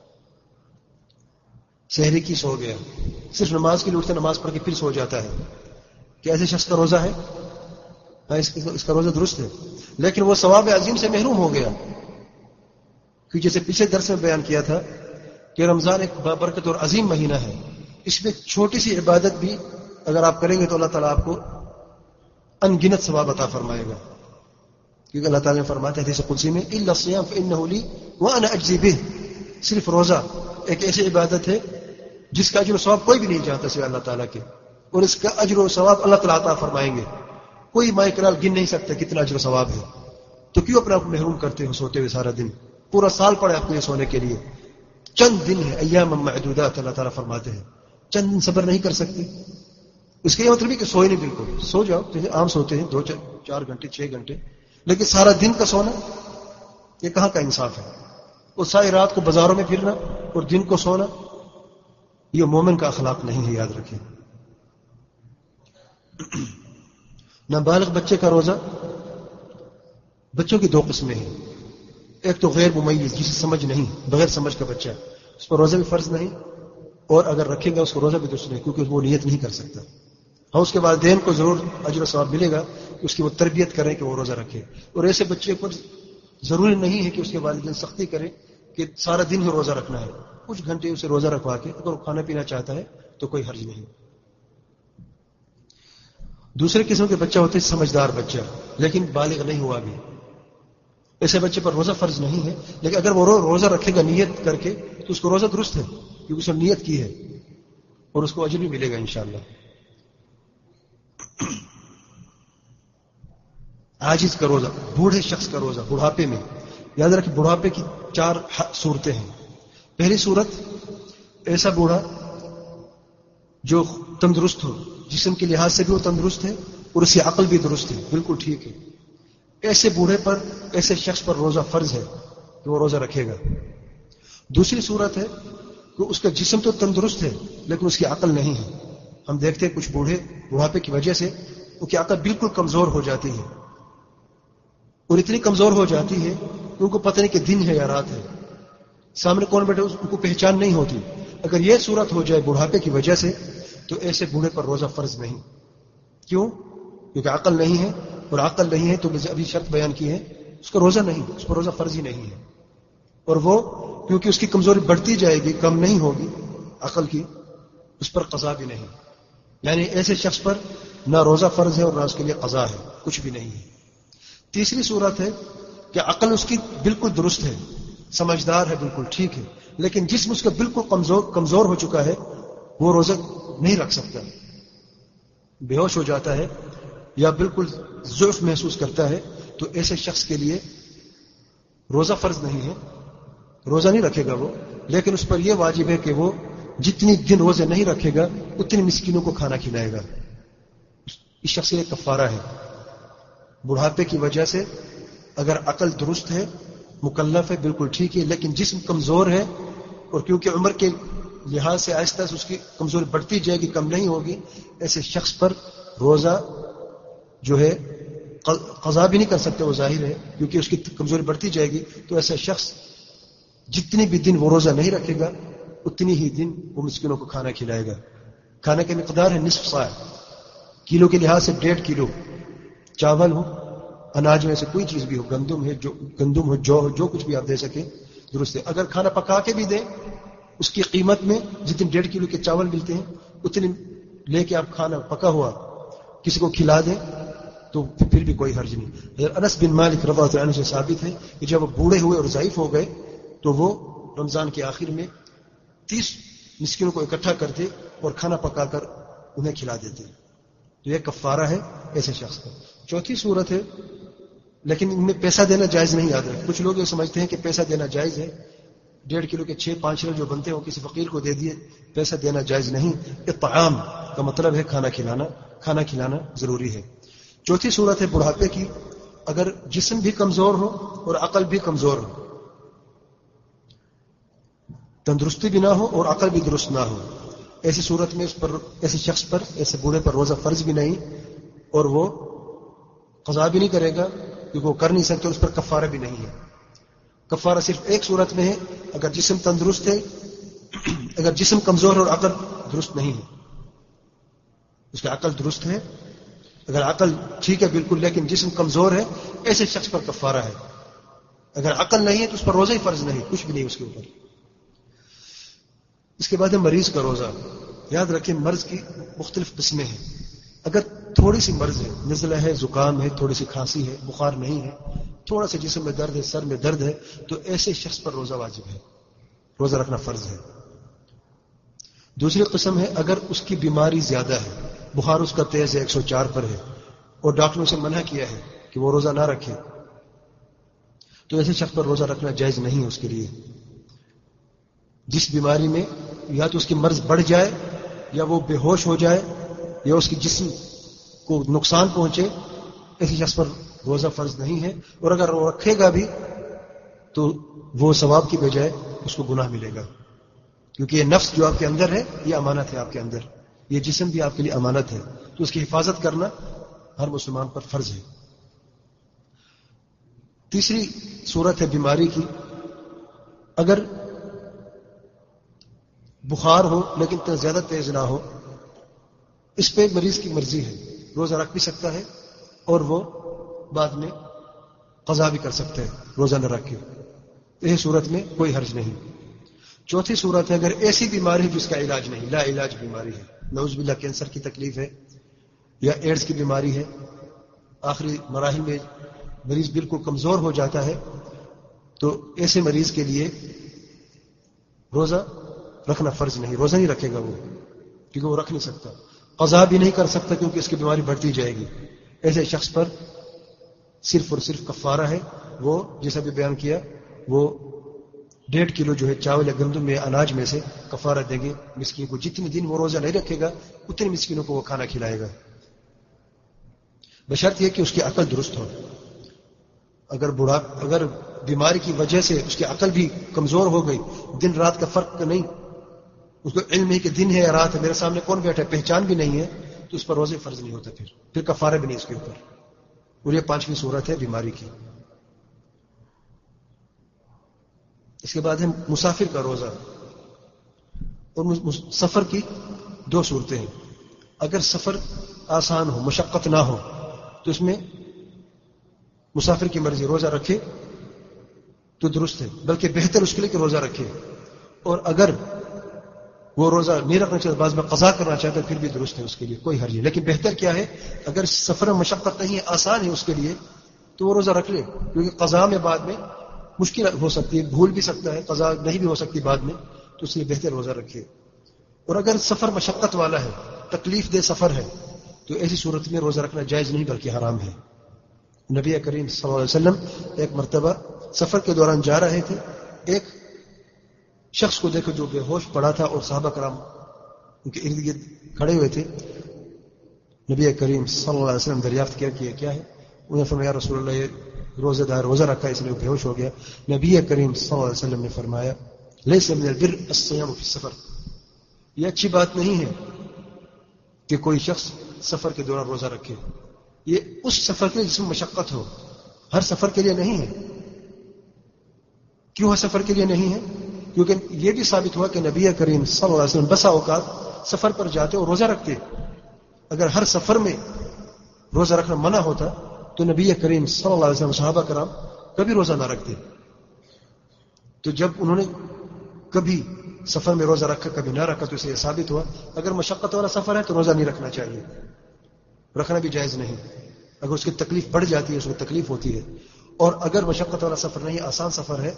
Speaker 1: سحری کی سو گیا، صرف نماز کے لیے اٹھتا، نماز پڑھ کے پھر سو جاتا ہے. کہ ایسے شخص کا روزہ ہے؟ اس کا روزہ درست ہے، لیکن وہ ثواب عظیم سے محروم ہو گیا. کیونکہ جیسے پچھلے درس میں بیان کیا تھا کہ رمضان ایک بابرکت اور عظیم مہینہ ہے، اس میں چھوٹی سی عبادت بھی اگر آپ کریں گے تو اللہ تعالیٰ آپ کو ان گنت ثواب عطا فرمائے گا. کیونکہ اللہ تعالیٰ نے فرمایا حدیث قدسی میں الا الصيام فانه لي وانا اجزي به، صرف روزہ ایک ایسی عبادت ہے جس کا اجر و ثواب کوئی بھی نہیں جانتا سوائے اللہ تعالیٰ کے، اور اس کا اجر و ثواب اللہ تعالیٰ عطا فرمائیں گے. کوئی مائکرال گن نہیں سکتا کتنا اجر و ثواب ہے. تو کیوں اپنے آپ کو محروم کرتے ہو سوتے ہوئے سارا دن؟ پورا سال پڑے آپ کو یہ سونے کے لیے، چند دن ہے، ایام معدودات اللہ تعالیٰ فرماتے ہیں، چند دن صبر نہیں کر سکتے. اس کا یہ مطلب ہے کہ سوئے نہیں، بالکل سو جاؤ جیسے عام سوتے ہیں دو چار گھنٹے چھ گھنٹے، لیکن سارا دن کا سونا یہ کہاں کا انصاف ہے؟ اور ساری رات کو بازاروں میں پھرنا اور دن کو سونا، یہ مومن کا اخلاق نہیں ہے، یاد رکھیں. نابالغ بچے کا روزہ، بچوں کی دو قسمیں ہیں. ایک تو غیر ممیز، جسے سمجھ نہیں، بغیر سمجھ کا بچہ، اس پر روزہ بھی فرض نہیں، اور اگر رکھے گا اس کو روزہ بھی درست نہیں، کیونکہ وہ نیت نہیں کر سکتا. ہاں اس کے والدین کو ضرور اجر و ثواب ملے گا کہ اس کی وہ تربیت کریں کہ وہ روزہ رکھے. اور ایسے بچے پر ضروری نہیں ہے کہ اس کے والدین سختی کریں کہ سارا دن ہی روزہ رکھنا ہے، کچھ گھنٹے اسے روزہ رکھوا کے اگر وہ کھانا پینا چاہتا ہے تو کوئی حرج نہیں. دوسرے قسم کے بچہ ہوتے ہیں سمجھدار بچہ، لیکن بالغ نہیں ہوا بھی، ایسے بچے پر روزہ فرض نہیں ہے، لیکن اگر وہ روزہ رکھے گا نیت کر کے تو اس کو روزہ درست ہے، کیونکہ اس نے نیت کی ہے اور اس کو اجر بھی ملے گا انشاءاللہ. عاجز کا روزہ، بوڑھے شخص کا روزہ، بڑھاپے میں، یاد رکھیں بڑھاپے کی چار صورتیں ہیں. پہلی صورت ایسا بوڑھا جو تندرست ہو، جسم کے لحاظ سے بھی وہ تندرست ہے اور اس کی عقل بھی درست ہے، بالکل ٹھیک ہے. ایسے بوڑھے پر، ایسے شخص پر روزہ فرض ہے کہ وہ روزہ رکھے گا. دوسری صورت ہے کہ اس کا جسم تو تندرست ہے لیکن اس کی عقل نہیں ہے. ہم دیکھتے ہیں کچھ بوڑھے بڑھاپے کی وجہ سے ان کی عقل بالکل کمزور ہو جاتی ہے، اور اتنی کمزور ہو جاتی ہے کہ ان کو پتہ نہیں کہ دن ہے یا رات ہے، سامنے کون بیٹھے ان کو پہچان نہیں ہوتی. اگر یہ صورت ہو جائے بڑھاپے کی وجہ سے تو ایسے بوڑھے پر روزہ فرض نہیں. کیوں؟ کیونکہ عقل نہیں ہے، اور عقل نہیں ہے تو ابھی شرط بیان کی ہے اس کا روزہ نہیں، اس پر روزہ فرض ہی نہیں ہے. اور وہ کیونکہ اس کی کمزوری بڑھتی جائے گی، کم نہیں ہوگی عقل کی، اس پر قضا بھی نہیں. یعنی ایسے شخص پر نہ روزہ فرض ہے اور نہ اس کے لیے قضا ہے، کچھ بھی نہیں ہے. تیسری صورت ہے کہ عقل اس کی بالکل درست ہے، سمجھدار ہے، بالکل ٹھیک ہے، لیکن جسم اس کا بالکل کمزور کمزور ہو چکا ہے، وہ روزہ نہیں رکھ سکتا، بے ہوش ہو جاتا ہے یا بالکل ضعف محسوس کرتا ہے. تو ایسے شخص کے لیے روزہ فرض نہیں ہے، روزہ نہیں رکھے گا وہ، لیکن اس پر یہ واجب ہے کہ وہ جتنی دن روزے نہیں رکھے گا اتنی مسکینوں کو کھانا کھلائے گا. اس شخص کے کفارہ ہے. بڑھاپے کی وجہ سے اگر عقل درست ہے، مکلف ہے، بالکل ٹھیک ہے، لیکن جسم کمزور ہے، اور کیونکہ عمر کے لحاظ سے آہستہ آہستہ اس کی کمزوری بڑھتی جائے گی، کم نہیں ہوگی، ایسے شخص پر روزہ جو ہے قضا بھی نہیں کر سکتے، وہ ظاہر ہے کیونکہ اس کی کمزوری بڑھتی جائے گی. تو ایسا شخص جتنی بھی دن وہ روزہ نہیں رکھے گا اتنی ہی دن وہ مسکینوں کو کھانا کھلائے گا. کھانے کی مقدار ہے نصف صاع، کلو کے لحاظ سے ڈیڑھ کلو چاول ہو، اناج میں سے کوئی چیز بھی ہو، گندم ہے، جو گندم ہو، جو ہو، جو کچھ بھی آپ دے سکیں درست ہے. اگر کھانا پکا کے بھی دیں اس کی قیمت میں جتنے ڈیڑھ کلو کے چاول ملتے ہیں اتنے لے کے آپ کھانا پکا ہوا کسی کو کھلا دیں تو پھر بھی کوئی حرج نہیں. انس بن مالک رضی اللہ عنہ سے ثابت ہے کہ جب وہ بوڑھے ہوئے اور ضعیف ہو گئے تو وہ رمضان کے آخر میں تیس مسکینوں کو اکٹھا کرتے اور کھانا پکا کر انہیں کھلا دیتے. تو یہ کفارہ ہے ایسے شخص کا. چوتھی صورت ہے، لیکن ان میں پیسہ دینا جائز نہیں. یاد رکھیں، کچھ لوگ یہ سمجھتے ہیں کہ پیسہ دینا جائز ہے، ڈیڑھ کلو کے چھ پانچ کلو جو بنتے ہیں وہ کسی فقیر کو دے دیے، پیسہ دینا جائز نہیں. اطعام کا مطلب ہے کھانا کھلانا، کھانا کھلانا ضروری ہے. چوتھی صورت ہے بڑھاپے کی، اگر جسم بھی کمزور ہو اور عقل بھی کمزور ہو، تندرستی بھی نہ ہو اور عقل بھی درست نہ ہو، ایسی صورت میں اس پر، ایسے شخص پر، ایسے بوڑھے پر روزہ فرض بھی نہیں اور وہ قضا بھی نہیں کرے گا کیونکہ وہ کر نہیں سکتے، اس پر کفارہ بھی نہیں ہے. کفارہ صرف ایک صورت میں ہے، اگر جسم تندرست ہے، اگر جسم کمزور ہے اور عقل درست نہیں ہے. اس کا عقل درست ہے، اگر عقل ٹھیک ہے بالکل لیکن جسم کمزور ہے، ایسے شخص پر کفارہ ہے. اگر عقل نہیں ہے تو اس پر روزہ ہی فرض نہیں، کچھ بھی نہیں اس کے اوپر. اس کے بعد ہے مریض کا روزہ. یاد رکھیں مرض کی مختلف قسمیں ہیں. اگر تھوڑی سی مرض ہے، نزلہ ہے، زکام ہے، تھوڑی سی کھانسی ہے، بخار نہیں ہے، تھوڑا سا جسم میں درد ہے، سر میں درد ہے، تو ایسے شخص پر روزہ واجب ہے، روزہ رکھنا فرض ہے. دوسری قسم ہے اگر اس کی بیماری زیادہ ہے، بخار اس کا تیز ہے، ایک سو چار پر ہے، اور ڈاکٹروں سے منع کیا ہے کہ وہ روزہ نہ رکھے، تو ایسے شخص پر روزہ رکھنا جائز نہیں ہے اس کے لیے. جس بیماری میں یا تو اس کی مرض بڑھ جائے یا وہ بے ہوش ہو جائے یا اس کی جسم کو نقصان پہنچے، ایسی شخص پر روزہ فرض نہیں ہے. اور اگر وہ رکھے گا بھی تو وہ ثواب کی بجائے اس کو گناہ ملے گا، کیونکہ یہ نفس جو آپ کے اندر ہے یہ امانت ہے آپ کے اندر، یہ جسم بھی آپ کے لیے امانت ہے، تو اس کی حفاظت کرنا ہر مسلمان پر فرض ہے. تیسری صورت ہے بیماری کی. اگر بخار ہو لیکن اتنا زیادہ تیز نہ ہو، اس پہ مریض کی مرضی ہے، روزہ رکھ بھی سکتا ہے اور وہ بعد میں قضا بھی کر سکتا ہے روزہ نہ رکھ کے. یہ صورت میں کوئی حرج نہیں. چوتھی صورت ہے اگر ایسی بیماری ہے جس کا علاج نہیں، لا علاج بیماری ہے، نعوذ باللہ کینسر کی تکلیف ہے یا ایڈز کی بیماری ہے، آخری مراحل میں مریض بالکل کمزور ہو جاتا ہے، تو ایسے مریض کے لیے روزہ رکھنا فرض نہیں، روزہ نہیں رکھے گا وہ، کیونکہ وہ رکھ نہیں سکتا، قضا بھی نہیں کر سکتا کیونکہ اس کی بیماری بڑھتی جائے گی. ایسے شخص پر صرف اور صرف کفارہ ہے. وہ جیسا بھی بیان کیا، وہ ڈیڑھ کلو جو ہے چاول یا گندم میں اناج میں سے کفارہ دیں گے مسکین کو. جتنے دن وہ روزہ نہیں رکھے گا اتنے مسکینوں کو وہ کھانا کھلائے گا، بشرط یہ کہ اس کی عقل درست ہو. اگر بڑھا اگر بیماری کی وجہ سے اس کی عقل بھی کمزور ہو گئی، دن رات کا فرق نہیں، اس کو علم ہے کہ دن ہے یا رات ہے، میرے سامنے کون بیٹھا ہے، پہچان بھی نہیں ہے، تو اس پر روزے فرض نہیں ہوتا، پھر پھر کفارہ بھی نہیں اس کے اوپر. اور یہ پانچویں صورت ہے بیماری کی. اس کے بعد ہے مسافر کا روزہ. اور سفر کی دو صورتیں ہیں. اگر سفر آسان ہو، مشقت نہ ہو، تو اس میں مسافر کی مرضی، روزہ رکھے تو درست ہے، بلکہ بہتر اس کے لیے کہ روزہ رکھے. اور اگر وہ روزہ نہیں رکھنا چاہتا، بعض میں قضا کرنا چاہتا ہے، پھر بھی درست ہے اس کے لیے، کوئی حرج نہیں. لیکن بہتر کیا ہے، اگر سفر میں مشقت نہیں ہے، آسان ہے اس کے لیے، تو وہ روزہ رکھ لے، کیونکہ قضا میں بعد میں مشکل ہو سکتی ہے، بھول بھی سکتا ہے، قضا نہیں بھی ہو سکتی بعد میں، تو اس لیے بہتر روزہ رکھے. اور اگر سفر مشقت والا ہے، تکلیف دہ سفر ہے، تو ایسی صورت میں روزہ رکھنا جائز نہیں بلکہ حرام ہے. نبی کریم صلی اللہ علیہ وسلم ایک مرتبہ سفر کے دوران جا رہے تھے، ایک شخص کو دیکھو جو بے ہوش پڑا تھا اور صحابہ کرام ان کے ارد گرد کھڑے ہوئے تھے. نبی کریم صلی اللہ علیہ وسلم دریافت کیا کہ یہ کیا ہے. انہوں نے فرمایا رسول اللہ یہ روزہ دار روزہ رکھا اس لیے بے ہوش ہو گیا. نبی کریم صلی اللہ علیہ وسلم نے فرمایا لیس من البر الصيام فی السفر، یہ اچھی بات نہیں ہے کہ کوئی شخص سفر کے دوران روزہ رکھے. یہ اس سفر کے جس میں مشقت ہو، ہر سفر کے لیے نہیں ہے. کیوں ہر سفر کے لیے نہیں ہے؟ کیونکہ یہ بھی ثابت ہوا کہ نبی کریم صلی اللہ علیہ وسلم بسا اوقات سفر پر جاتے اور روزہ رکھتے. اگر ہر سفر میں روزہ رکھنا منع ہوتا تو نبی کریم صلی اللہ علیہ وسلم صحابہ کرام کبھی روزہ نہ رکھتے. تو جب انہوں نے کبھی سفر میں روزہ رکھا کبھی نہ رکھا تو اسے یہ ثابت ہوا اگر مشقت والا سفر ہے تو روزہ نہیں رکھنا چاہیے، رکھنا بھی جائز نہیں. اگر اس کی تکلیف بڑھ جاتی ہے، اس کو تکلیف ہوتی ہے. اور اگر مشقت والا سفر نہیں، آسان سفر ہے،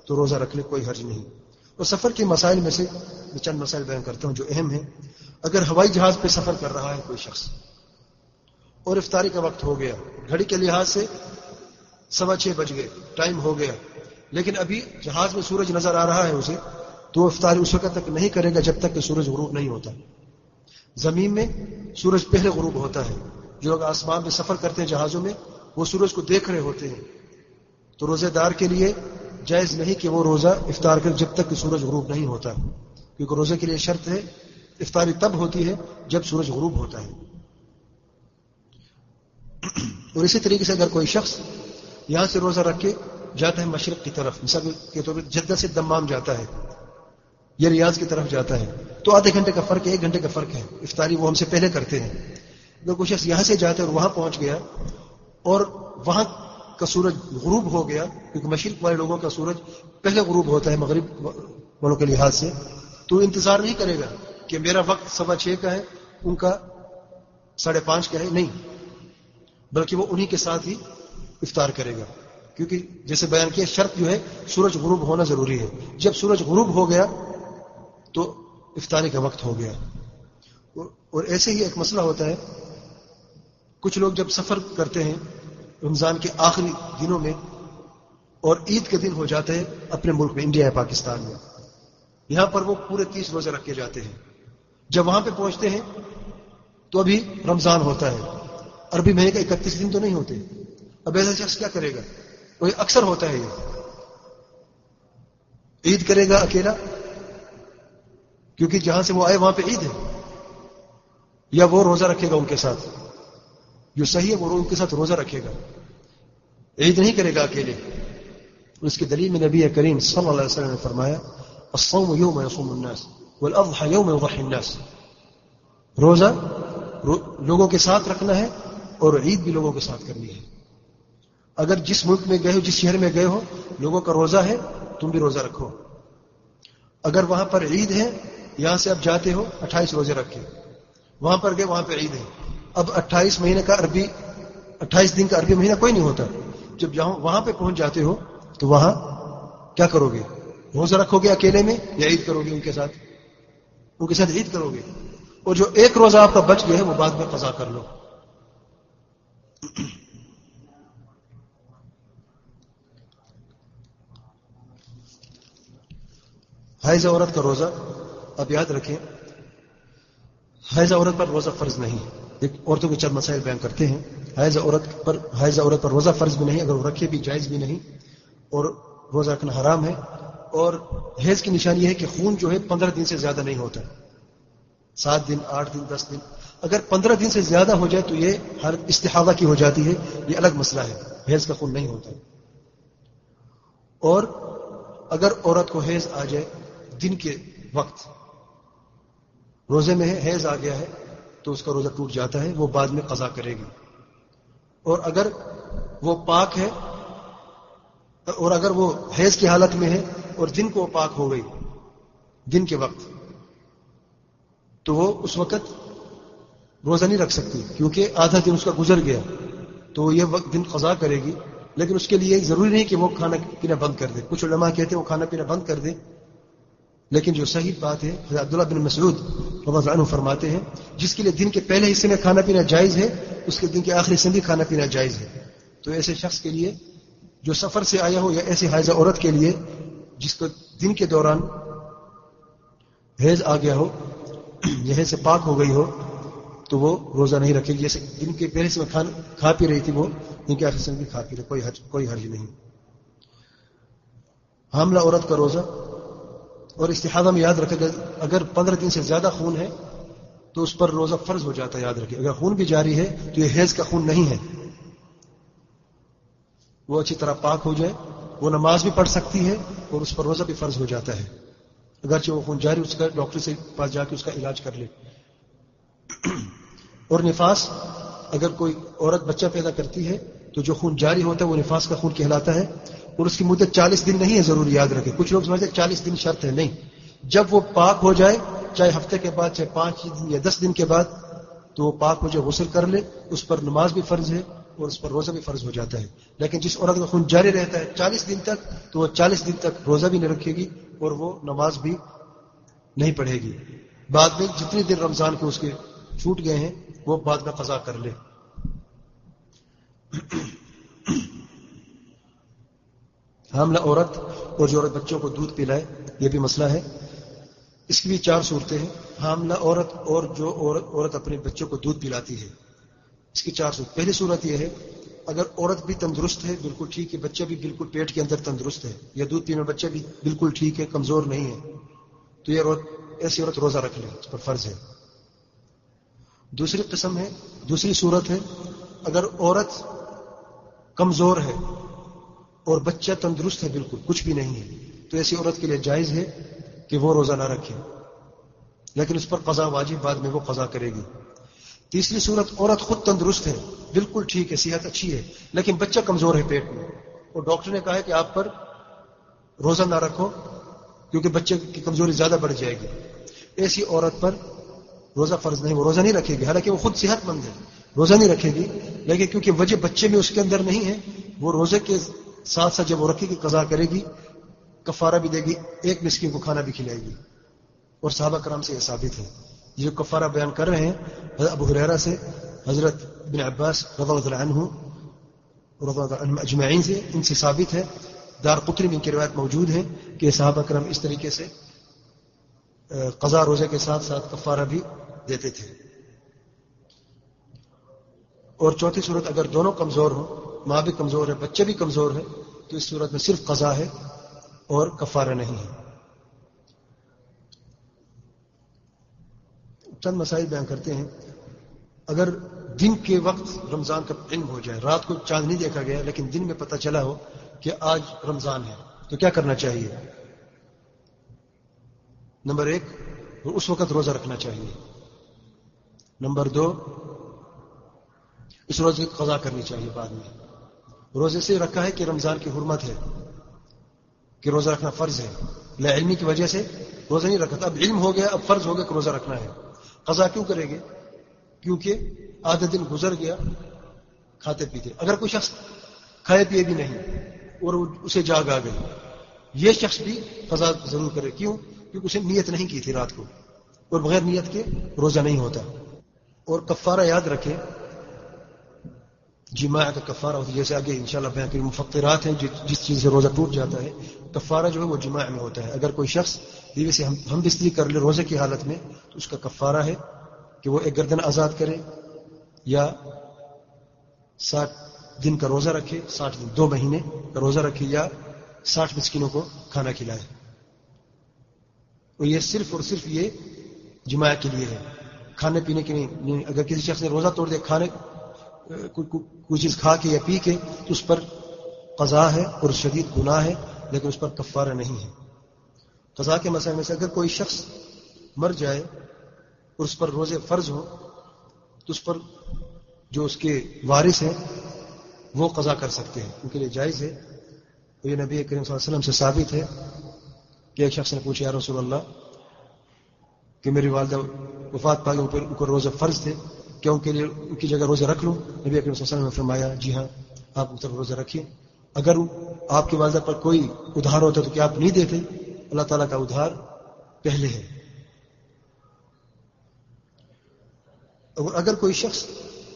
Speaker 1: تو روزہ رکھ لے، کوئی حرج نہیں۔ اور سفر کے مسائل میں سے میں چند مسائل بیان کرتا ہوں جو اہم ہیں۔ اگر ہوائی جہاز پہ سفر کر رہا ہے کوئی شخص اور افطاری کا وقت ہو گیا، گھڑی کے لحاظ سے سوا چھ بج گئے، ٹائم ہو گیا، لیکن ابھی جہاز میں سورج نظر آ رہا ہے اسے، تو وہ افطاری اس وقت تک نہیں کرے گا جب تک کہ سورج غروب نہیں ہوتا۔ زمین میں سورج پہلے غروب ہوتا ہے، جو لوگ آسمان میں سفر کرتے ہیں جہازوں میں وہ سورج کو دیکھ رہے ہوتے ہیں، تو روزے دار کے لیے جائز نہیں کہ وہ روزہ افطار کرے جب تک کہ سورج غروب نہیں ہوتا، کیونکہ روزے کے لیے شرط ہے افطاری تب ہوتی ہے جب سورج غروب ہوتا ہے۔ اور اسی طریقے سے اگر کوئی شخص یہاں سے روزہ رکھ کے جاتا ہے مشرق کی طرف، مثال کے طور پر جدہ سے دمام جاتا ہے یا ریاض کی طرف جاتا ہے، تو آدھے گھنٹے کا فرق ہے، ایک گھنٹے کا فرق ہے، افطاری وہ ہم سے پہلے کرتے ہیں۔ اگر کوئی شخص یہاں سے جاتا ہے اور وہاں پہنچ گیا اور وہاں کا سورج غروب ہو گیا، کیونکہ مشرق والے لوگوں کا سورج پہلے غروب ہوتا ہے مغرب والوں کے لحاظ سے، تو انتظار نہیں کرے گا کہ میرا وقت سوا چھ کا ہے ان کا ساڑھے پانچ کا ہے، نہیں، بلکہ وہ انہی کے ساتھ ہی افطار کرے گا، کیونکہ جیسے بیان کیا شرط جو ہے سورج غروب ہونا ضروری ہے۔ جب سورج غروب ہو گیا تو افطاری کا وقت ہو گیا۔ اور ایسے ہی ایک مسئلہ ہوتا ہے، کچھ لوگ جب سفر کرتے ہیں رمضان کے آخری دنوں میں اور عید کے دن ہو جاتے ہیں اپنے ملک میں، انڈیا یا پاکستان میں، یہاں پر وہ پورے تیس روزے رکھ کے جاتے ہیں، جب وہاں پہ پہنچتے ہیں تو ابھی رمضان ہوتا ہے، عربی مہینے کا اکتیس دن تو نہیں ہوتے۔ اب ایسا شخص کیا کرے گا؟ وہ اکثر ہوتا ہے، یہ عید کرے گا اکیلا کیونکہ جہاں سے وہ آئے وہاں پہ عید ہے، یا وہ روزہ رکھے گا ان کے ساتھ؟ جو صحیح ہے وہ ان کے ساتھ روزہ رکھے گا، عید نہیں کرے گا اکیلے۔ اس کی دلیل میں نبی کریم صلی اللہ علیہ وسلم نے فرمایا الصوم یوم یصوم الناس والاضحى یوم یضحی الناس، روزہ لوگوں کے ساتھ رکھنا ہے اور عید بھی لوگوں کے ساتھ کرنی ہے۔ اگر جس ملک میں گئے ہو، جس شہر میں گئے ہو، لوگوں کا روزہ ہے، تم بھی روزہ رکھو۔ اگر وہاں پر عید ہے، یہاں سے اب جاتے ہو اٹھائیس روزے رکھے، وہاں پر گئے وہاں پہ عید ہے، اب اٹھائیس مہینے کا عربی اٹھائیس دن کا عربی مہینہ کوئی نہیں ہوتا، جب جہاں وہاں پہ پہنچ جاتے ہو تو وہاں کیا کرو گے؟ روزہ رکھو گے اکیلے میں یا عید کرو گے ان کے ساتھ؟ ان کے ساتھ عید کرو گے، اور جو ایک روزہ آپ کا بچ گیا ہے وہ بعد میں قضا کر لو۔ حائض عورت کا روزہ، اب یاد رکھیں حائض عورت پر روزہ فرض نہیں، ایک عورتوں کے چند مسائل بیان کرتے ہیں۔ حائض عورت پر حائض عورت پر روزہ فرض بھی نہیں، اگر وہ رکھے بھی جائز بھی نہیں، اور روزہ رکھنا حرام ہے۔ اور حیض کی نشانی یہ ہے کہ خون جو ہے پندرہ دن سے زیادہ نہیں ہوتا، سات دن، آٹھ دن، دس دن۔ اگر پندرہ دن سے زیادہ ہو جائے تو یہ حالت استحاضہ کی ہو جاتی ہے، یہ الگ مسئلہ ہے، حیض کا خون نہیں ہوتا۔ اور اگر عورت کو حیض آ جائے دن کے وقت، روزے میں ہے، حیض آ گیا ہے تو اس کا روزہ ٹوٹ جاتا ہے، وہ بعد میں قضا کرے گی۔ اور اگر وہ پاک ہے، اور اگر وہ حیض کی حالت میں ہے اور دن کو پاک ہو گئی دن کے وقت، تو وہ اس وقت روزہ نہیں رکھ سکتی، کیونکہ آدھا دن اس کا گزر گیا، تو یہ وقت دن قضا کرے گی۔ لیکن اس کے لیے ضروری نہیں کہ وہ کھانا پینا بند کر دے، کچھ علماء کہتے ہیں وہ کھانا پینا بند کر دے، لیکن جو صحیح بات ہے حضرت عبداللہ بن مسعود رضی اللہ عنہ فرماتے ہیں جس کے لیے دن کے پہلے حصے میں کھانا پینا جائز ہے، اس کے دن کے آخری حصے میں بھی کھانا پینا جائز ہے۔ تو ایسے شخص کے لیے جو سفر سے آیا ہو، یا ایسی حائضہ عورت کے لیے جس کو دن کے دوران حیض آ گیا ہو، یا حیض سے پاک ہو گئی ہو، تو وہ روزہ نہیں رکھے گی۔ جیسے دن کے پہلے حصے میں کھا پی رہی تھی، وہ دن کے آخری حصے میں بھی کھا پی رہی، کوئی حرج کوئی حرج نہیں۔ حاملہ عورت کا روزہ اور استحاضہ میں یاد رکھے گا اگر پندرہ دن سے زیادہ خون ہے تو اس پر روزہ فرض ہو جاتا ہے، یاد رکھے۔ اگر خون بھی جاری ہے تو یہ حیض کا خون نہیں ہے، وہ اچھی طرح پاک ہو جائے، وہ نماز بھی پڑھ سکتی ہے اور اس پر روزہ بھی فرض ہو جاتا ہے، اگرچہ وہ خون جاری، اس کا ڈاکٹر سے پاس جا کے اس کا علاج کر لے۔ اور نفاس، اگر کوئی عورت بچہ پیدا کرتی ہے تو جو خون جاری ہوتا ہے وہ نفاس کا خون کہلاتا ہے، اور اس کی مدت چالیس دن نہیں ہے، ضرور یاد رکھے۔ کچھ لوگ سمجھتے ہیں چالیس دن شرط ہے، نہیں، جب وہ پاک ہو جائے، چاہے ہفتے کے بعد، چاہے پانچ دن یا دس دن کے بعد، تو وہ پاک ہو جائے، غسل کر لے، اس پر نماز بھی فرض ہے اور اس پر روزہ بھی فرض ہو جاتا ہے. لیکن جس عورت کا خون جاری رہتا ہے چالیس دن تک تو وہ چالیس دن تک روزہ بھی نہیں رکھے گی اور وہ نماز بھی نہیں پڑھے گی. بعد میں جتنے دن رمضان کے اس کے چھوٹ گئے ہیں وہ بعد میں قضا کر لے. حاملہ عورت اور جو عورت بچوں کو دودھ پلائے یہ بھی مسئلہ ہے. اس کی بھی چار صورتیں ہیں. حاملہ عورت اور جو عورت عورت اپنے بچوں کو دودھ پلاتی ہے اس کی چار صورت. پہلی صورت یہ ہے اگر عورت بھی تندرست ہے بالکل ٹھیک ہے, بچہ بھی بالکل پیٹ کے اندر تندرست ہے, یا دودھ پینے بچہ بھی بالکل ٹھیک ہے کمزور نہیں ہے, تو یہ عورت ایسی عورت روزہ رکھ لے, اس پر فرض ہے. دوسری قسم ہے دوسری صورت ہے اگر عورت کمزور ہے اور بچہ تندرست ہے بالکل کچھ بھی نہیں ہے تو ایسی عورت کے لیے جائز ہے کہ وہ روزہ نہ رکھے, لیکن اس پر قضا واجب, بعد میں وہ قضا کرے گی. تیسری صورت عورت خود تندرست ہے بالکل ٹھیک ہے صحت اچھی ہے لیکن بچہ کمزور ہے پیٹ میں, اور ڈاکٹر نے کہا ہے کہ آپ پر روزہ نہ رکھو کیونکہ بچے کی کمزوری زیادہ بڑھ جائے گی. ایسی عورت پر روزہ فرض نہیں, وہ روزہ نہیں رکھے گی, حالانکہ وہ خود صحت مند ہے, روزہ نہیں رکھے گی, لیکن کیونکہ وجہ بچے میں اس کے اندر نہیں ہے وہ روزے کے ساتھ ساتھ جب وہ رکھے گی قضا کرے گی, کفارہ بھی دے گی, ایک مسکین کو کھانا بھی کھلائے گی. اور صحابہ کرام سے یہ ثابت ہے. یہ جو کفارہ بیان کر رہے ہیں حضرت ابو ہریرہ سے, حضرت بن عباس رضی اللہ عنہ رضی اللہ عنہ اجمعین سے, ان سے ثابت ہے. دار قطنی میں ان کی روایت موجود ہے کہ صحابہ کرام اس طریقے سے قضا روزے کے ساتھ ساتھ کفارہ بھی دیتے تھے. اور چوتھی صورت اگر دونوں کمزور ہوں, ماں بھی کمزور ہے بچہ بھی کمزور ہے, تو اس صورت میں صرف قضا ہے اور کفارہ نہیں ہے. چند مسائل بیان کرتے ہیں. اگر دن کے وقت رمضان کا علم ہو جائے, رات کو چاند نہیں دیکھا گیا لیکن دن میں پتہ چلا ہو کہ آج رمضان ہے, تو کیا کرنا چاہیے؟ نمبر ایک, اس وقت روزہ رکھنا چاہیے. نمبر دو, اس روزے کی قضا کرنی چاہیے بعد میں. روزے سے رکھا ہے کہ رمضان کی حرمت ہے کہ روزہ رکھنا فرض ہے, لا علمی کی وجہ سے روزہ نہیں رکھا. اب علم ہو گیا, اب فرض ہو گیا کہ روزہ رکھنا ہے. قضا کیوں کرے گے؟ کیونکہ آدھا دن گزر گیا کھاتے پیتے. اگر کوئی شخص کھائے پیے بھی نہیں اور اسے جاگ آ گئی, یہ شخص بھی قضا ضرور کرے. کیوں؟ کیونکہ اسے نیت نہیں کی تھی رات کو, اور بغیر نیت کے روزہ نہیں ہوتا. اور کفارہ یاد رکھے, جماع کا کفارہ ہوتا ہے, جیسے آگے انشاءاللہ بیان کریں مفطرات ہیں جس چیز سے روزہ ٹوٹ جاتا ہے, کفارہ جو ہے وہ جماع میں ہوتا ہے. اگر کوئی شخص بیوی سے ہم ہم بستری کر لے روزے کی حالت میں تو اس کا کفارہ ہے کہ وہ ایک گردن آزاد کرے یا ساٹھ دن کا روزہ رکھے, ساٹھ دن دو مہینے کا روزہ رکھے, یا ساٹھ مسکینوں کو کھانا کھلائے. اور یہ صرف اور صرف یہ جماع کے لیے ہے, کھانے پینے کے لیے. اگر کسی شخص نے روزہ توڑ دیا کھانے کوئی چیز کھا کے یا پی کے تو اس پر قضا ہے اور شدید گناہ ہے, لیکن اس پر کفارہ نہیں ہے. قضا کے مسائل میں سے اگر کوئی شخص مر جائے اور اس پر روزے فرض ہو تو اس پر جو اس کے وارث ہیں وہ قضا کر سکتے ہیں, ان کے لیے جائز ہے. اور یہ نبی کریم صلی اللہ علیہ وسلم سے ثابت ہے کہ ایک شخص نے پوچھا یا رسول اللہ کہ میری والدہ وفات پا گئی, ان کو روزے فرض تھے, کیا ان کے لیے ان کی جگہ روزہ رکھ لوں؟ نبی کریم صلی اللہ علیہ وسلم نے فرمایا جی ہاں آپ ان طرف روزہ رکھیے. اگر آپ کی والدہ پر کوئی ادھار ہوتا تو کیا آپ نہیں دیتے؟ اللہ تعالیٰ کا ادھار پہلے ہے. اور اگر کوئی شخص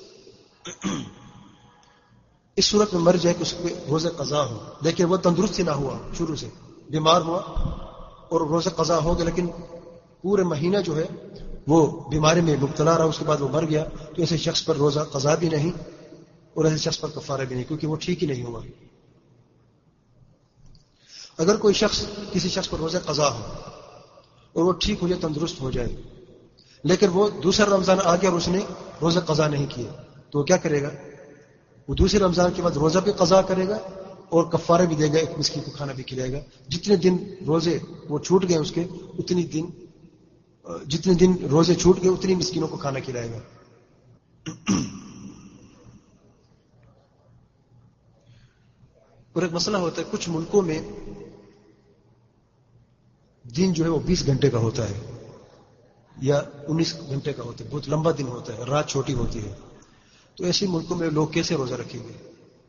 Speaker 1: اس صورت میں مر جائے کہ اس پہ روزہ قضا ہو لیکن وہ تندرست ہی نہ ہوا, شروع سے بیمار ہوا اور روزہ قضا ہو گیا لیکن پورے مہینہ جو ہے وہ بیماری میں مبتلا رہا, اس کے بعد وہ مر گیا, تو ایسے شخص پر روزہ قضا بھی نہیں اور ایسے شخص پر کفارہ بھی نہیں, کیونکہ وہ ٹھیک ہی نہیں ہوا. اگر کوئی شخص کسی شخص پر روزہ قضا ہو اور وہ ٹھیک ہو جائے, تندرست ہو جائے, لیکن وہ دوسرا رمضان آ گیا اور اس نے روزہ قضا نہیں کیے, تو وہ کیا کرے گا؟ وہ دوسرے رمضان کے بعد روزہ بھی قضا کرے گا اور کفارہ بھی دے گا, ایک مسکین کو کھانا بھی کھلائے گا. جتنے دن روزے وہ چھوٹ گئے اس کے اتنی دن جتنے دن روزے چھوٹ گئے اتنی مسکینوں کو کھانا کھلائے گا. اور ایک مسئلہ ہوتا ہے, کچھ ملکوں میں دن جو ہے وہ بیس گھنٹے کا ہوتا ہے یا انیس گھنٹے کا ہوتا ہے, بہت لمبا دن ہوتا ہے, رات چھوٹی ہوتی ہے. تو ایسے ملکوں میں لوگ کیسے روزہ رکھیں گے؟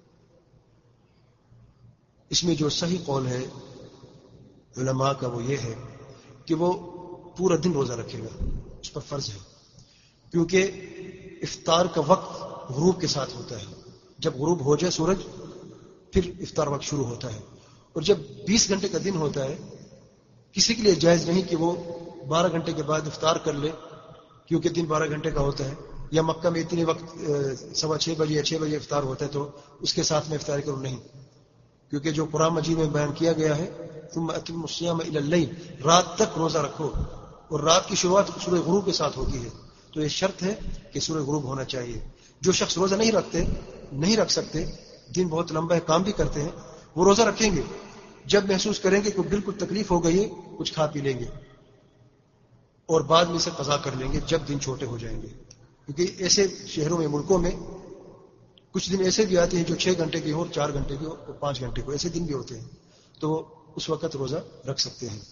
Speaker 1: اس میں جو صحیح قول ہے علماء کا وہ یہ ہے کہ وہ پورا دن روزہ رکھے گا، اس پر فرض ہے، کیونکہ افطار کا وقت غروب کے ساتھ ہوتا ہے. جب غروب ہو جائے سورج پھر افطار وقت شروع ہوتا ہے. اور جب بیس گھنٹے کا دن ہوتا ہے کسی کے لیے جائز نہیں کہ وہ بارہ گھنٹے کے بعد افطار کر لے، کیونکہ دن بارہ گھنٹے کا ہوتا ہے، یا مکہ میں اتنے وقت سوا چھ بجے یا چھ بجے افطار ہوتا ہے تو اس کے ساتھ میں افطار کروں نہیں، کیونکہ جو قرآن مجید میں بیان کیا گیا ہے ثم اتموا الصیام الی اللیل، رات تک روزہ رکھو، اور رات کی شروعات سورہ غروب کے ساتھ ہوتی ہے. تو یہ شرط ہے کہ سورہ غروب ہونا چاہیے. جو شخص روزہ نہیں رکھتے نہیں رکھ سکتے، دن بہت لمبا ہے، کام بھی کرتے ہیں، وہ روزہ رکھیں گے. جب محسوس کریں گے کہ بالکل تکلیف ہو گئی ہے کچھ کھا پی لیں گے اور بعد میں سے قضا کر لیں گے جب دن چھوٹے ہو جائیں گے. کیونکہ ایسے شہروں میں ملکوں میں کچھ دن ایسے بھی آتے ہیں جو چھ گھنٹے کی ہو اور چار گھنٹے کی ہو اور پانچ گھنٹے کو، ایسے دن بھی ہوتے ہیں، تو اس وقت روزہ رکھ سکتے ہیں.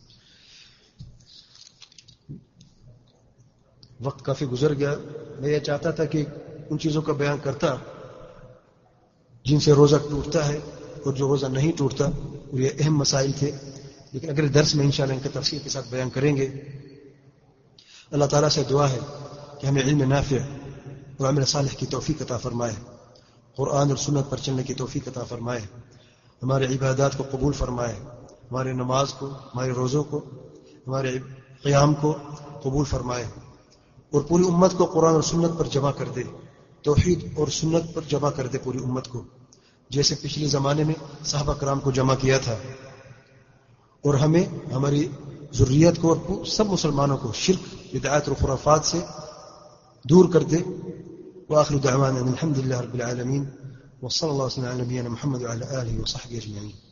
Speaker 1: وقت کافی گزر گیا. میں یہ چاہتا تھا کہ ان چیزوں کا بیان کرتا جن سے روزہ ٹوٹتا ہے اور جو روزہ نہیں ٹوٹتا، اور یہ اہم مسائل تھے، لیکن اگلے درس میں انشاءاللہ ان کا تفصیل کے ساتھ بیان کریں گے. اللہ تعالیٰ سے دعا ہے کہ ہمیں علم نافع اور عمل صالح کی توفیق عطا فرمائے، قرآن اور سنت پر چلنے کی توفیق عطا فرمائے، ہمارے عبادات کو قبول فرمائے، ہمارے نماز کو، ہمارے روزوں کو، ہمارے قیام کو قبول فرمائے، اور پوری امت کو قرآن اور سنت پر جمع کر دے، توحید اور سنت پر جمع کر دے پوری امت کو، جیسے پچھلے زمانے میں صحابہ کرام کو جمع کیا تھا. اور ہمیں ہماری ذریت کو اور سب مسلمانوں کو شرک، بدعات اور خرافات سے دور کر دے. وآخر دعوانا الحمد لله رب العالمين، وصلى الله وسلم على نبينا محمد وعلى آله وصحبه أجمعين.